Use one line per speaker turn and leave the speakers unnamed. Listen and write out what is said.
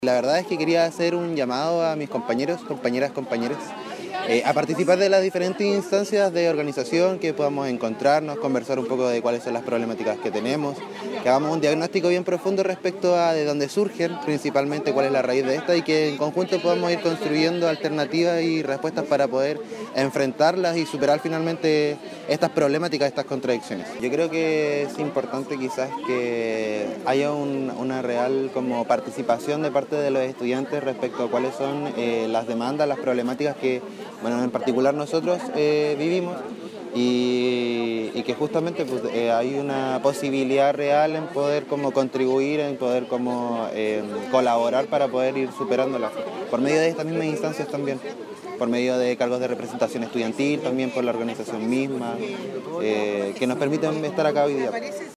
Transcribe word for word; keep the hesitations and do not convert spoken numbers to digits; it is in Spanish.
La verdad es que quería hacer un llamado a mis compañeros, compañeras, compañeros, eh, a participar de las diferentes instancias de organización, que podamos encontrarnos, conversar un poco de cuáles son las problemáticas que tenemos, que hagamos un diagnóstico bien profundo respecto a de dónde surgen, principalmente cuál es la raíz de esta, y que en conjunto podamos ir construyendo alternativas y respuestas para poder enfrentarlas y superar finalmente estas problemáticas, estas contradicciones. Yo creo que es importante quizás que haya un, una real como participación de parte de los estudiantes respecto a cuáles son eh, las demandas, las problemáticas que, bueno, en particular nosotros eh, vivimos, y, y que justamente pues, eh, hay una posibilidad real en poder como contribuir, en poder como eh, colaborar para poder ir superándolas por medio de estas mismas instancias también, por medio de cargos de representación estudiantil, también por la organización misma, eh, que nos permiten estar acá hoy día.